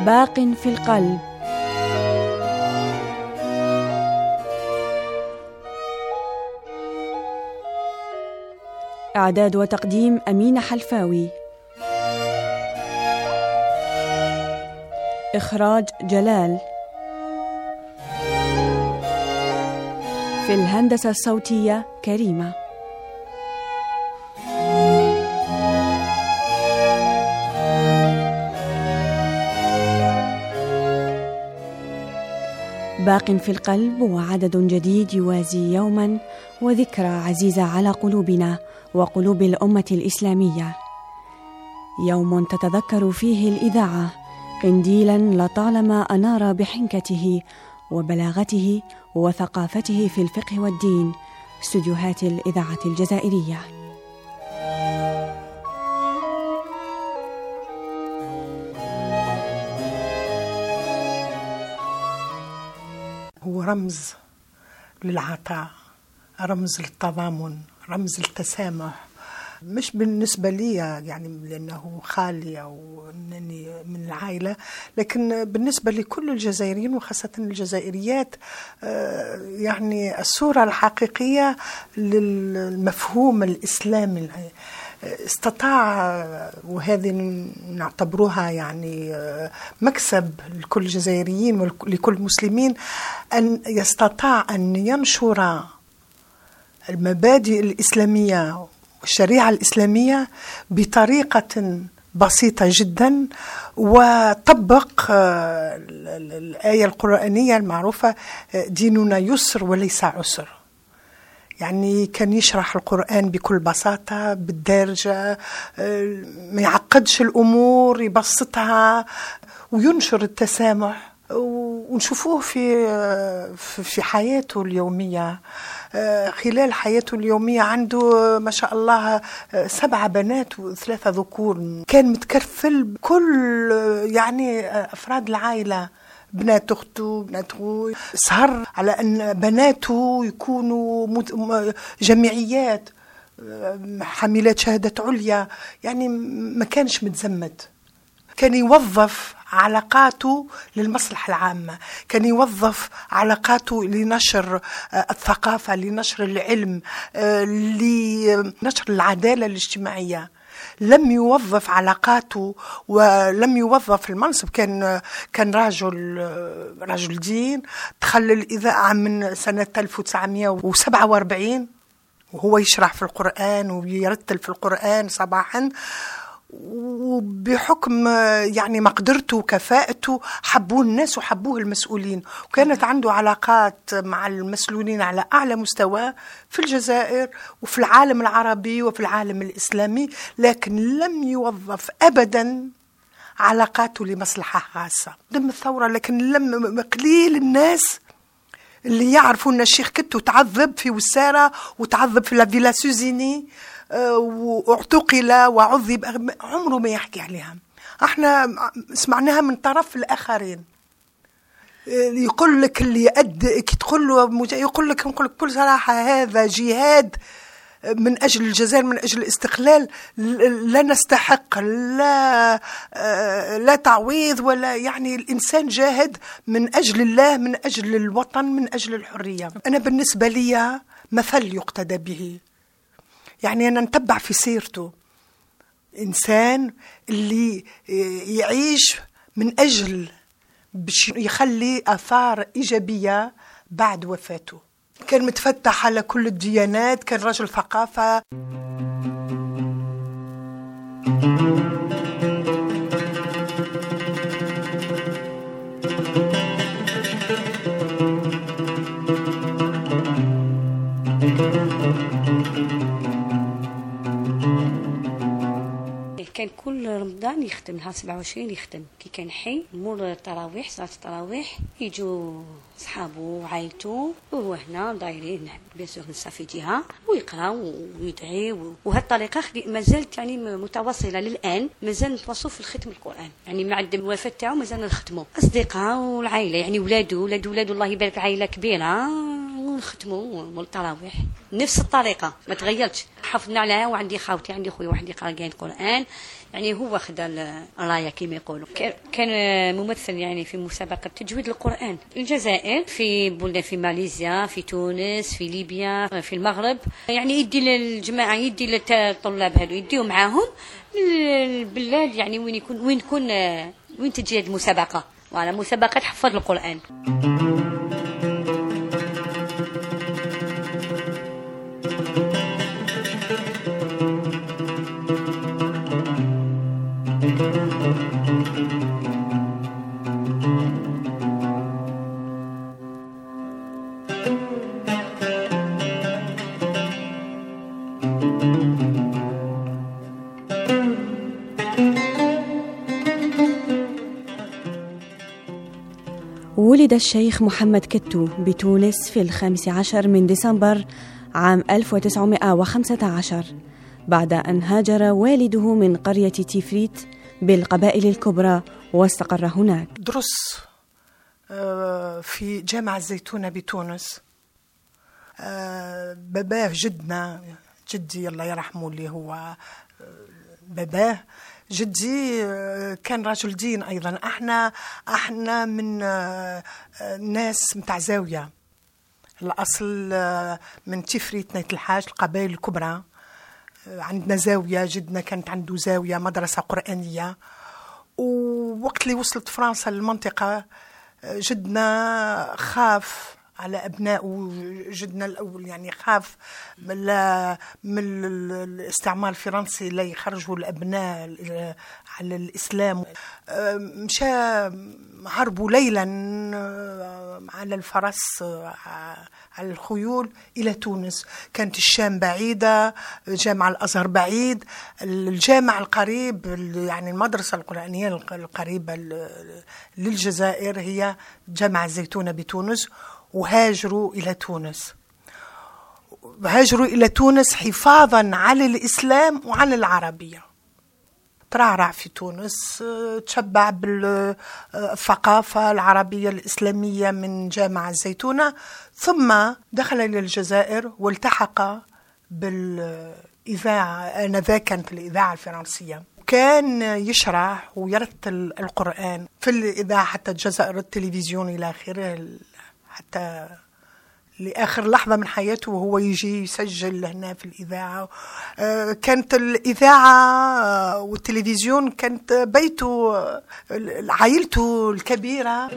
باق في القلب. إعداد وتقديم أمينة حلفاوي. إخراج جلال. في الهندسة الصوتية كريمة. باق في القلب وعدد جديد يوازي يوما وذكرى عزيزة على قلوبنا وقلوب الأمة الإسلامية. يوم تتذكر فيه الإذاعة قنديلا لطالما أنار بحنكته وبلاغته وثقافته في الفقه والدين استديوهات الإذاعة الجزائرية. هو رمز للعطاء، رمز للتضامن، رمز للتسامح. مش بالنسبة لي يعني لأنه خالي أو أنني من العائلة، لكن بالنسبة لكل الجزائريين وخاصة الجزائريات يعني الصورة الحقيقية للمفهوم الإسلامي. استطاع، وهذه نعتبروها يعني مكسب لكل الجزائريين ولكل المسلمين، أن يستطاع أن ينشر المبادئ الإسلامية والشريعة الإسلامية بطريقة بسيطة جدا، وطبق الآية القرآنية المعروفة ديننا يسر وليس عسر. يعني كان يشرح القرآن بكل بساطة بالدارجة، ما يعقدش الأمور، يبسطها وينشر التسامح. ونشوفوه في حياته اليومية. خلال حياته اليومية عنده ما شاء الله 7 بنات و3 ذكور. كان متكفل بكل يعني أفراد العائلة، بنات أخته، بنات أخوه. سهر على أن بناته يكونوا جامعيات، حاملات شهادة عليا، يعني ما كانش متزمت. كان يوظف علاقاته للمصلحة العامة، كان يوظف علاقاته لنشر الثقافة، لنشر العلم، لنشر العدالة الاجتماعية. لم يوظف علاقاته ولم يوظف المنصب. كان رجل دين. دخل الإذاعة من سنة 1947 وهو يشرح في القرآن ويرتل في القرآن صباحا، وبحكم يعني مقدرته وكفاءته حبوه الناس وحبوه المسؤولين. وكانت عنده علاقات مع المسؤولين على أعلى مستوى في الجزائر وفي العالم العربي وفي العالم الإسلامي، لكن لم يوظف أبدا علاقاته لمصلحة خاصة. ضمن الثورة، لكن لم قليل الناس اللي يعرفوا أن الشيخ كتو تعذب في وسارة وتعذب في لافيلا سوزيني واعتقل وعذب، عمره ما يحكي عليها. احنا سمعناها من طرف الآخرين. يقول لك اللي تقول له يقول لك بكل صراحة هذا جهاد من أجل الجزائر، من أجل الاستقلال. لا نستحق لا تعويض ولا، يعني الإنسان جاهد من أجل الله، من أجل الوطن، من أجل الحرية. أنا بالنسبة لي مثل يقتدى به. يعني أنا نتبع في سيرته إنسان اللي يعيش من أجل باش يخلي آثار إيجابية بعد وفاته. كان متفتح على كل الديانات، كان رجل ثقافة. كان كل رمضان يختم، نهار 27 يختم. كي كان حي مور التراويح، صلاة التراويح، يجوا صحابه وعائلته وهو هنا دايرين بيسور نصافي جهة ويقرا ويدعي. وهالطريقة مازالت يعني متواصلة للآن، مازال نتواصلوا في الختم القرآن. يعني مع الوفاة تاعو مازال نختموا أصدقاء والعائلة، يعني ولاد الله يبارك، عائلة كبيرة ونختموا التراويح نفس الطريقة ما تغيرتش. حفظنا عليها، وعندي خاوتي عندي خويا واحد قارئين القرآن، يعني هو خدا الراية كما يقولوا. كان ممثل يعني في مسابقة تجويد القرآن الجزائر، في بلدان، في ماليزيا، في تونس، في ليبيا، في المغرب، يعني يدي للجماعة، يدي للطلاب هذو يديو معاهم البلاد، يعني وين تجي المسابقة، وعلى مسابقة حفظ القرآن. ولد الشيخ محمد كتو بتونس في 15 من ديسمبر عام 1915 بعد أن هاجر والده من قرية تيفريت بالقبائل الكبرى واستقر هناك. درس في جامعة الزيتونة بتونس. باباه جدي الله يرحمه اللي هو باباه، جدي كان رجل دين أيضا. احنا من ناس متاع زاوية، الأصل من تفريت نيت الحاج، القبائل الكبرى. عندنا زاوية، جدنا كانت عنده زاوية مدرسة قرآنية. ووقت اللي وصلت فرنسا للمنطقة جدنا خاف على أبنائه. جدنا الأول يعني خاف من الاستعمار الفرنسي لا يخرجوا الأبناء على الإسلام. مشى هربوا ليلا على الفرس على الخيول إلى تونس. كانت الشام بعيدة، جامع الأزهر بعيد، الجامع القريب يعني المدرسة القرآنية القريبة للجزائر هي جامع الزيتونة بتونس. وهاجروا إلى تونس حفاظا على الإسلام وعلى العربية. ترعرع في تونس، تشبع بالثقافة العربية الإسلامية من جامعة الزيتونة، ثم دخل إلى الجزائر والتحق بالإذاعة. آنذاك كانت الإذاعة الفرنسية، كان يشرح ويرتل القرآن في الإذاعة حتى الجزائر، التلفزيون إلى آخره، حتى لآخر لحظة من حياته وهو يجي يسجل هنا في الإذاعة. كانت الإذاعة والتلفزيون كانت بيته، عائلته الكبيرة.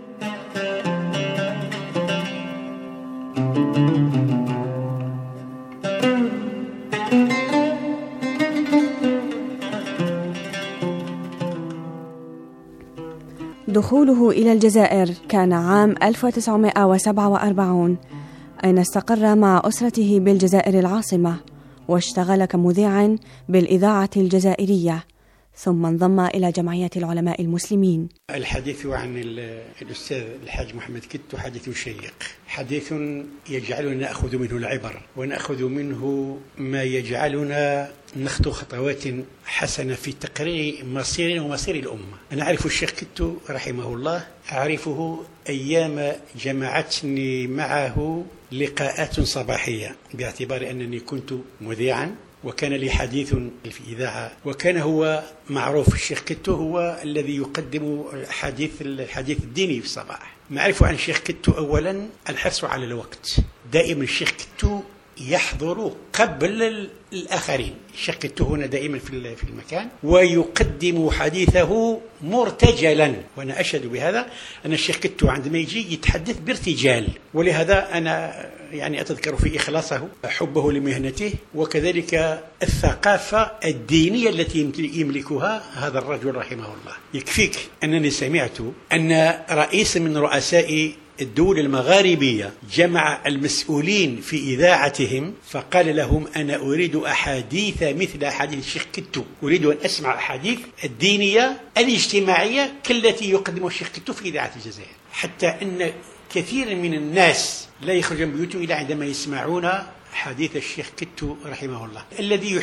دخوله إلى الجزائر كان عام 1947، أين استقر مع أسرته بالجزائر العاصمة، واشتغل كمذيع بالإذاعة الجزائرية، ثم انضم إلى جمعية العلماء المسلمين. الحديث عن الأستاذ الحاج محمد كتو حديث شيق، حديث يجعلنا نأخذ منه العبر، ونأخذ منه ما يجعلنا نخطو خطوات حسنة في تقرير مصيرنا ومصير الأمة. أنا أعرف الشيخ كتو رحمه الله، أعرفه أيام جمعتني معه لقاءات صباحية، باعتبار أنني كنت مذيعا وكان لي حديث في إذاعة، وكان هو معروف الشيخ كتو هو الذي يقدم الحديث الديني في الصباح. نعرف عن الشيخ كتو أولا الحرص على الوقت، دائما الشيخ كتو يحضر قبل الآخرين. الشيخ كتو هنا دائما في المكان ويقدم حديثه مرتجلا، وأنا أشهد بهذا أن الشيخ كتو عندما يجي يتحدث بارتجال، ولهذا أنا يعني أتذكر في إخلاصه، حبه لمهنته، وكذلك الثقافة الدينية التي يملكها هذا الرجل رحمه الله. يكفيك أنني سمعت أن رئيس من رؤساء الدول المغاربية جمع المسؤولين في إذاعتهم فقال لهم: أنا أريد أحاديث مثل أحاديث الشيخ كتو، أريد أن أسمع أحاديث الدينية الاجتماعية كالتي يقدمها الشيخ كتو في إذاعة الجزائر، حتى أن كثير من الناس لا يخرجون من بيوتهم إلا عندما يسمعون حديث الشيخ كتو رحمه الله، الذي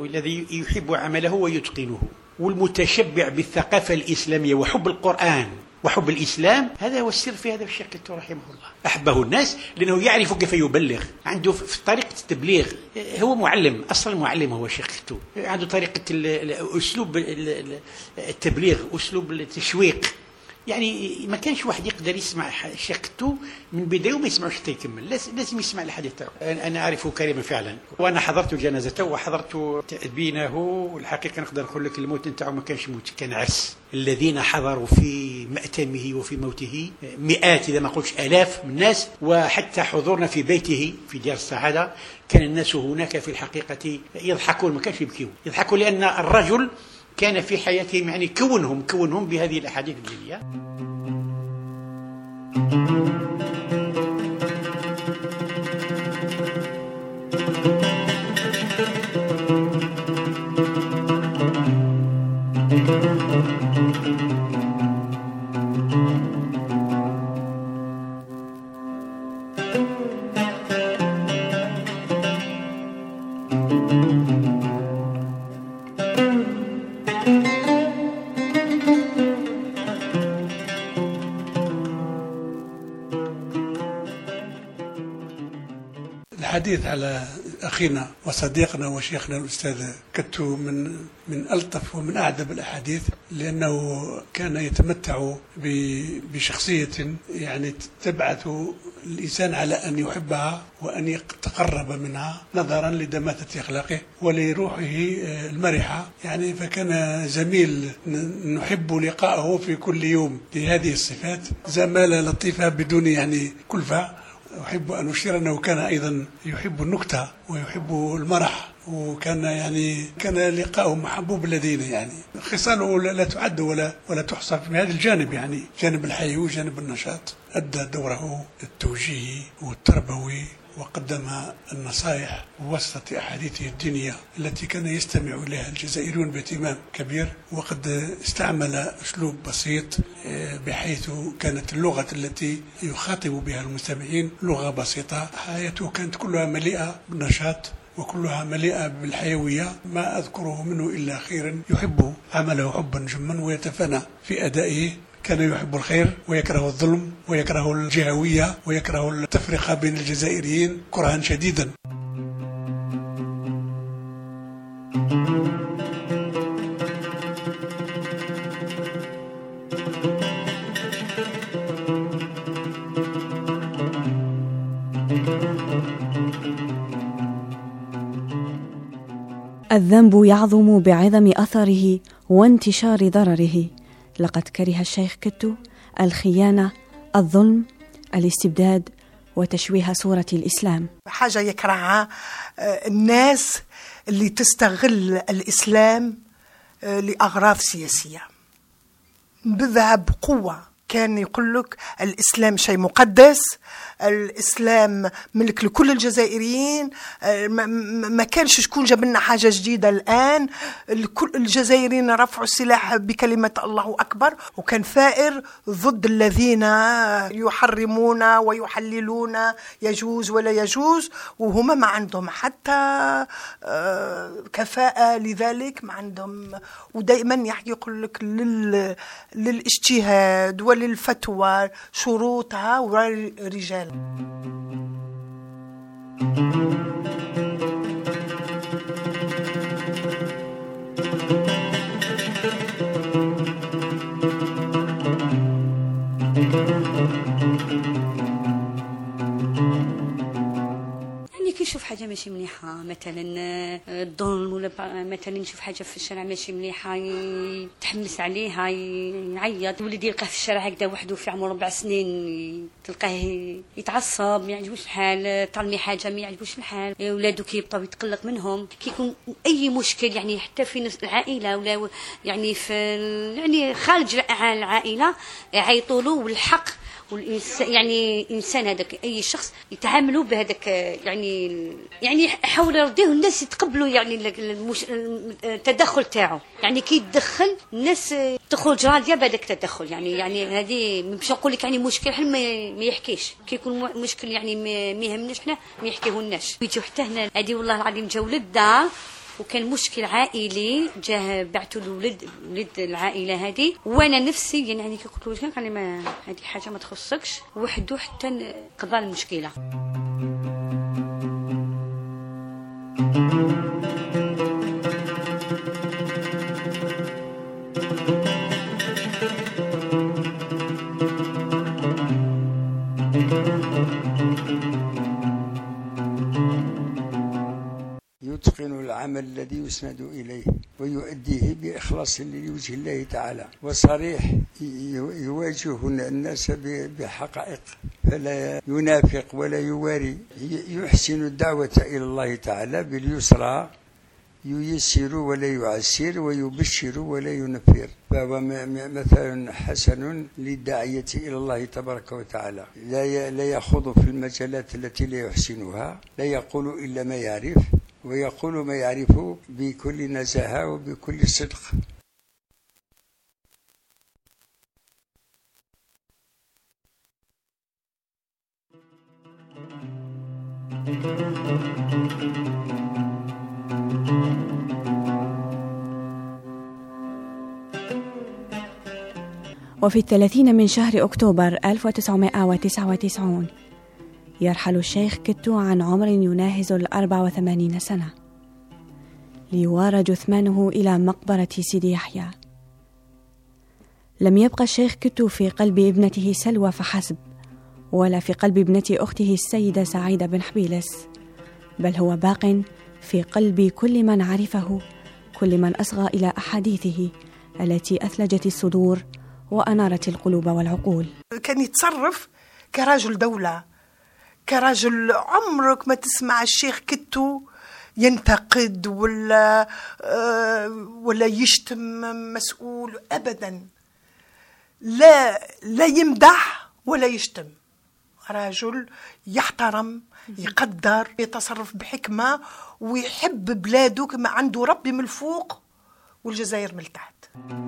يحب عمله ويتقنه، والمتشبع بالثقافة الإسلامية وحب القرآن وحب الإسلام، هذا هو السر في هذا الشيخ كتو رحمه الله. أحبه الناس لأنه يعرف كيف يبلغ، عنده في طريقة التبليغ، هو معلم، أصلا معلم هو الشيخ كتو، عنده طريقة أسلوب التبليغ، أسلوب التشويق. يعني ما كانش واحد يقدر يسمع الشيخ كتو من بداية وما يسمعوش حتى يكمل، لازم يسمع الحديث تاعو. أنا أعرفه كريما فعلا، وأنا حضرت جنازته وحضرت تأبينه، والحقيقة نقدر نقول لك الموت نتاعو ما كانش موت، كان عرس. الذين حضروا في مأتمه وفي موته مئات إذا ما قلتش آلاف من الناس، وحتى حضورنا في بيته في ديار السعادة كان الناس هناك في الحقيقة يضحكون، ما كانش يبكيون، يضحكون لأن الرجل كان في حياتهم يعني كونهم بهذه الأحاديث الجلية. الحديث على أخينا وصديقنا وشيخنا الأستاذ كتو من ألطف ومن أعذب الأحاديث، لأنه كان يتمتع بشخصية يعني تبعث الإنسان على أن يحبها وأن يتقرب منها نظرا لدماثة أخلاقه ولروحه المرحة. يعني فكان زميل نحب لقاءه في كل يوم لهذه الصفات، زمالة لطيفة بدون يعني كلفة. أحب أن أشير أنه كان أيضا يحب النكتة ويحب المرح، وكان يعني كان لقاءه محبوب الذين يعني خصاله لا تعد ولا تحصى في هذا الجانب، يعني جانب الحيوي وجانب النشاط. أدى دوره التوجيهي والتربوي وقدم النصائح بواسطة أحاديثه الدينية التي كان يستمع إليها الجزائريون باهتمام كبير، وقد استعمل أسلوب بسيط بحيث كانت اللغة التي يخاطب بها المستمعين لغة بسيطة. حياته كانت كلها مليئة بالنشاط وكلها مليئة بالحيوية، ما أذكره منه إلا خيرا. يحب عمله حبا جما ويتفانى في أدائه، كان يحب الخير ويكره الظلم ويكره الجهوية ويكره التفرقة بين الجزائريين كرها شديدا. الذنب يعظم بعظم أثره وانتشار ضرره. لقد كره الشيخ كتو الخيانة، الظلم، الاستبداد، وتشويه صورة الإسلام. حاجة يكرهها الناس اللي تستغل الإسلام لأغراض سياسية بذهب بقوة. كان يقول لك الإسلام شيء مقدس، الإسلام ملك لكل الجزائريين، ما كانش شكون جاب لنا حاجة جديدة الآن، كل الجزائريين رفعوا السلاح بكلمة الله أكبر، وكان ثائر ضد الذين يحرمون ويحللون يجوز ولا يجوز، وهما ما عندهم حتى كفاءة لذلك، ما عندهم. ودائما يقول لك للاجتهاد وللفتوى شروطها والرجال. نشوف حاجة ماشي مليحة، مثلا الظلم، ولا مثلا نشوف حاجة في الشارع ماشي مليحة يتحمس عليها يعيط. ولدي يلقاه في الشارع هكذا وحده في عمره 4 سنين تلقاه يتعصب، ما يعجبوش الحال، تعلمي حاجة ما يعجبوش الحال، ولاده كيبطاو يتقلق منهم. كيكون أي مشكل يعني حتى في العائلة ولا يعني في يعني خارج العائلة يعيطوا له، والحق والإنسان يعني إنسان هذاك أي شخص يتعاملوا بهذاك يعني حاول يرضيه الناس يتقبلوا يعني التدخل تاعو. يعني كي يتدخل الناس تخرج راضيه بهذاك التدخل. يعني هذه مش نقول لك يعني مشكل حل ما يحكيش، كي يكون مشكل يعني ما يهمناش حنا ما يحكيه الناس. يجيو حتى هنا هذه والله العظيم جاو للدار وكان مشكل عائلي جاه بعثوا ولد العائله هذه، وانا نفسي يعني كي قلت له قال لي ما هذه حاجه ما تخصكش وحده حتى قضى المشكله. يتقن العمل الذي يسند إليه ويؤديه بإخلاص لوجه الله تعالى وصريح، يواجه الناس بحقائق فلا ينافق ولا يواري، يحسن الدعوة إلى الله تعالى باليسرى، ييسر ولا يعسر، ويبشر ولا ينفر، فهو مثل حسن للداعية إلى الله تبارك وتعالى. لا يخوض في المجالات التي لا يحسنها، لا يقول إلا ما يعرف، ويقول ما يعرف بكل نزاهة وبكل صدق. وفي 30 من شهر أكتوبر 1999 يرحل الشيخ كتو عن عمر يناهز 84 سنة ليوارى جثمانه إلى مقبرة سيدي يحيى. لم يبقى الشيخ كتو في قلب ابنته سلوى فحسب، ولا في قلب ابنة أخته السيدة سعيدة بن حبيلس، بل هو باق في قلب كل من عرفه، كل من أصغى إلى أحاديثه التي أثلجت الصدور وأنارت القلوب والعقول. كان يتصرف كرجل دولة، كرجل. عمرك ما تسمع الشيخ كتو ينتقد ولا يشتم مسؤول أبدا، لا يمدح ولا يشتم. رجل يحترم، يقدر، يتصرف بحكمة، ويحب بلاده كما عنده ربي من الفوق والجزائر من التحت.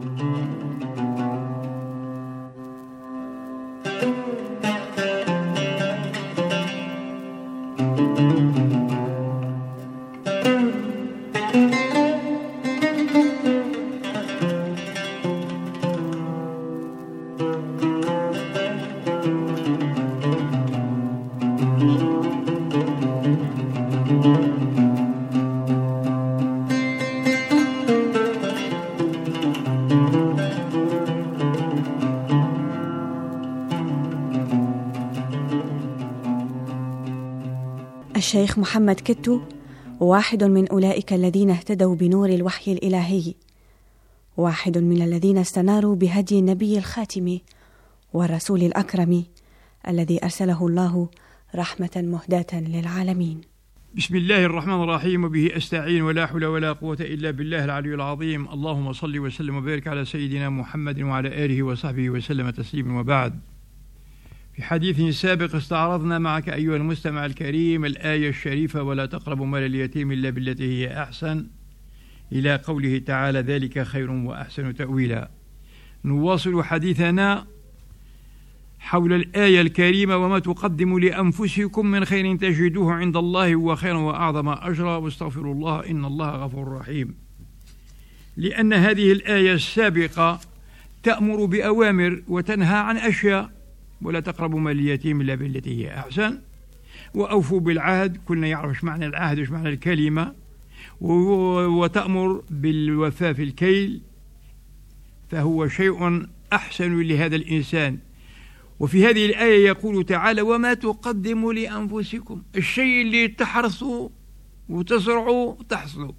الشيخ محمد كتو واحد من أولئك الذين اهتدوا بنور الوحي الإلهي، واحد من الذين استناروا بهدي النبي الخاتم والرسول الأكرم الذي أرسله الله رحمة مهداة للعالمين. بسم الله الرحمن الرحيم، وبه أستعين، ولا حول ولا قوة إلا بالله العلي العظيم. اللهم صل وسلم وبارك على سيدنا محمد وعلى آله وصحبه وسلم تسليما. وبعد، في حديث سابق استعرضنا معك أيها المستمع الكريم الآية الشريفة: ولا تقربوا مال اليتيم إلا بالتي هي أحسن، إلى قوله تعالى: ذلك خير وأحسن تأويلا. نواصل حديثنا حول الآية الكريمة: وما تقدموا لأنفسكم من خير تجدوه عند الله هو خيرا وأعظم أجرا واستغفروا الله إن الله غفور رحيم. لأن هذه الآية السابقة تأمر بأوامر وتنهى عن أشياء: ولا تقربوا مال اليتيم إلا بالتي هي أحسن، وأوفوا بالعهد. كلنا يعرف ايش معنى العهد وايش معنى الكلمة. وتأمر بالوفاء في الكيل، فهو شيء أحسن لهذا الإنسان. وفي هذه الآية يقول تعالى: وما تقدموا لأنفسكم، الشيء اللي تحرصوا وتزرعوا تحصلوا.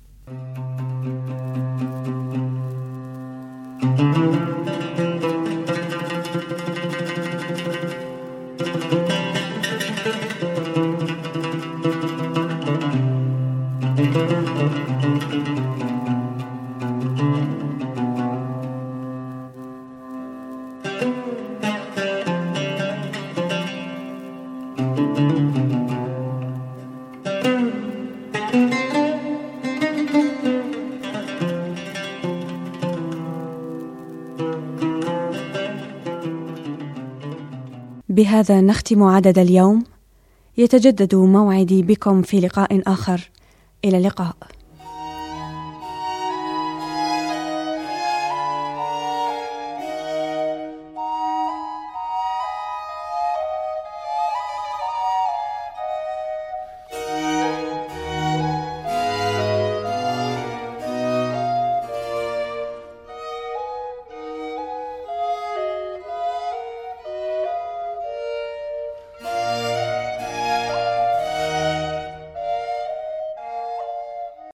بهذا نختم عدد اليوم. يتجدد موعدي بكم في لقاء آخر. إلى اللقاء.